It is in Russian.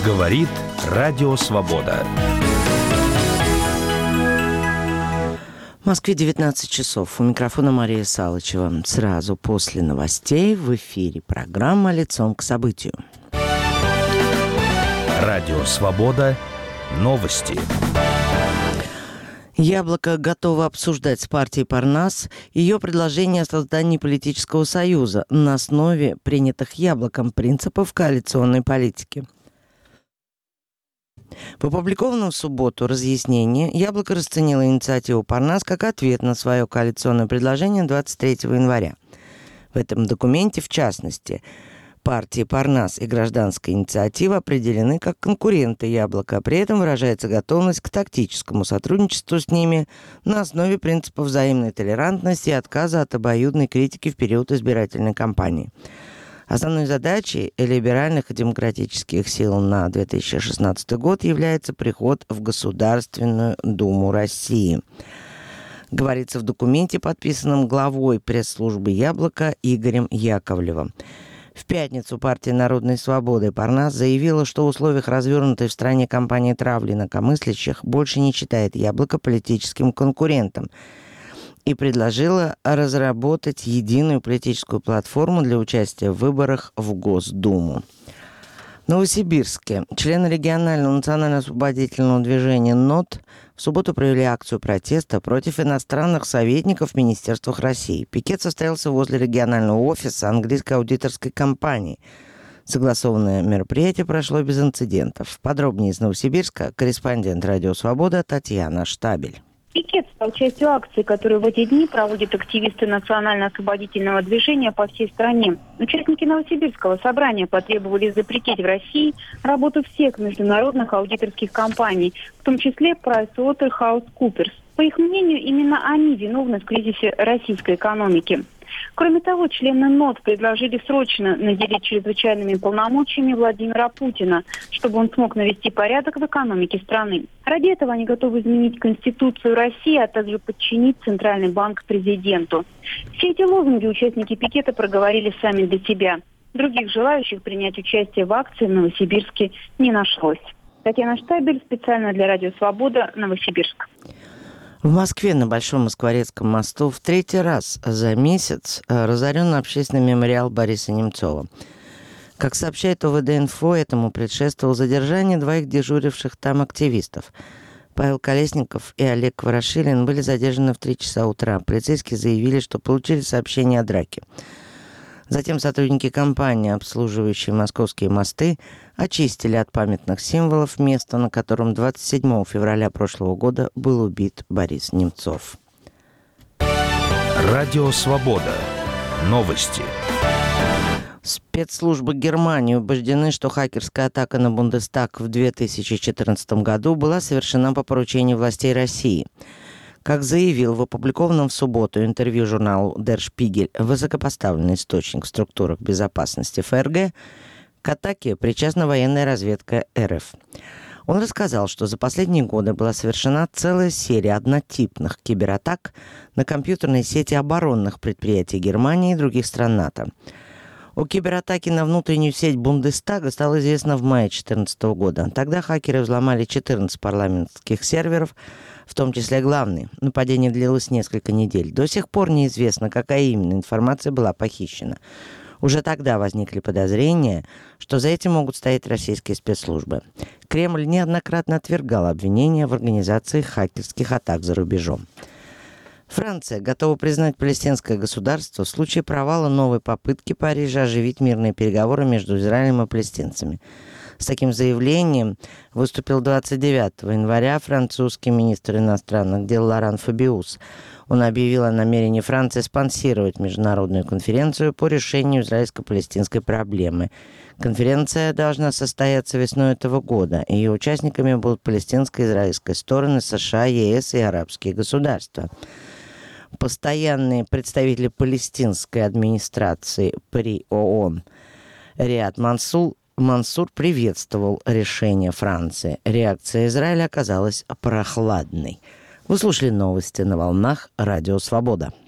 Говорит Радио Свобода. В Москве 19 часов. У микрофона Мария Салычева. Сразу после новостей в эфире программа «Лицом к событию». Радио Свобода. Новости. «Яблоко» готово обсуждать с партией Парнас ее предложение о создании политического союза на основе принятых «Яблоком» принципов коалиционной политики. В опубликованном в субботу разъяснении «Яблоко» расценило инициативу Парнас как ответ на свое коалиционное предложение 23 января. В этом документе, в частности, партии Парнас и гражданская инициатива определены как конкуренты «Яблока», при этом выражается готовность к тактическому сотрудничеству с ними на основе принципов взаимной толерантности и отказа от обоюдной критики в период избирательной кампании. Основной задачей либеральных и демократических сил на 2016 год является приход в Государственную Думу России. Говорится в документе, подписанном главой пресс-службы «Яблоко» Игорем Яковлевым. В пятницу партия Народной свободы Парнас заявила, что в условиях развернутой в стране кампании травли инакомыслящих больше не считает «Яблоко» политическим конкурентом и предложила разработать единую политическую платформу для участия в выборах в Госдуму. В Новосибирске члены регионального национально-освободительного движения НОТ в субботу провели акцию протеста против иностранных советников в министерствах России. Пикет состоялся возле регионального офиса английской аудиторской компании. Согласованное мероприятие прошло без инцидентов. Подробнее из Новосибирска корреспондент «Радио Свобода» Татьяна Штабель. Пикет стал частью акции, которую в эти дни проводят активисты национально-освободительного движения по всей стране. Участники Новосибирского собрания потребовали запретить в России работу всех международных аудиторских компаний, в том числе PricewaterhouseCoopers. По их мнению, именно они виновны в кризисе российской экономики. Кроме того, члены НОТ предложили срочно наделить чрезвычайными полномочиями Владимира Путина, чтобы он смог навести порядок в экономике страны. Ради этого они готовы изменить Конституцию России, а также подчинить Центральный банк президенту. Все эти лозунги участники пикета проговорили сами для себя. Других желающих принять участие в акции в Новосибирске не нашлось. Татьяна Штабель, специально для Радио Свобода, Новосибирск. В Москве на Большом Москворецком мосту в третий раз за месяц разорен общественный мемориал Бориса Немцова. Как сообщает ОВД-инфо, этому предшествовало задержание двоих дежуривших там активистов. Павел Колесников и Олег Ворошилин были задержаны в 3 часа утра. Полицейские заявили, что получили сообщение о драке. Затем сотрудники компании, обслуживающей московские мосты, очистили от памятных символов место, на котором 27 февраля прошлого года был убит Борис Немцов. Радио Свобода. Новости. Спецслужбы Германии убеждены, что хакерская атака на Бундестаг в 2014 году была совершена по поручению властей России. Как заявил в опубликованном в субботу интервью журналу Der Spiegel высокопоставленный источник в структурах безопасности ФРГ, к атаке причастна военная разведка РФ. Он рассказал, что за последние годы была совершена целая серия однотипных кибератак на компьютерные сети оборонных предприятий Германии и других стран НАТО. О кибератаке на внутреннюю сеть Бундестага стало известно в мае 2014 года. Тогда хакеры взломали 14 парламентских серверов, в том числе главный. Нападение длилось несколько недель. До сих пор неизвестно, какая именно информация была похищена. Уже тогда возникли подозрения, что за этим могут стоять российские спецслужбы. Кремль неоднократно отвергал обвинения в организации хакерских атак за рубежом. Франция готова признать палестинское государство в случае провала новой попытки Парижа оживить мирные переговоры между Израилем и палестинцами. С таким заявлением выступил 29 января французский министр иностранных дел Лоран Фабиус. Он объявил о намерении Франции спонсировать международную конференцию по решению израильско-палестинской проблемы. Конференция должна состояться весной этого года. Ее участниками будут палестинская и израильская стороны, США, ЕС и арабские государства. Постоянные представители палестинской администрации при ООН Риад Мансур приветствовал решение Франции. Реакция Израиля оказалась прохладной. Вы слушали новости на волнах Радио Свобода.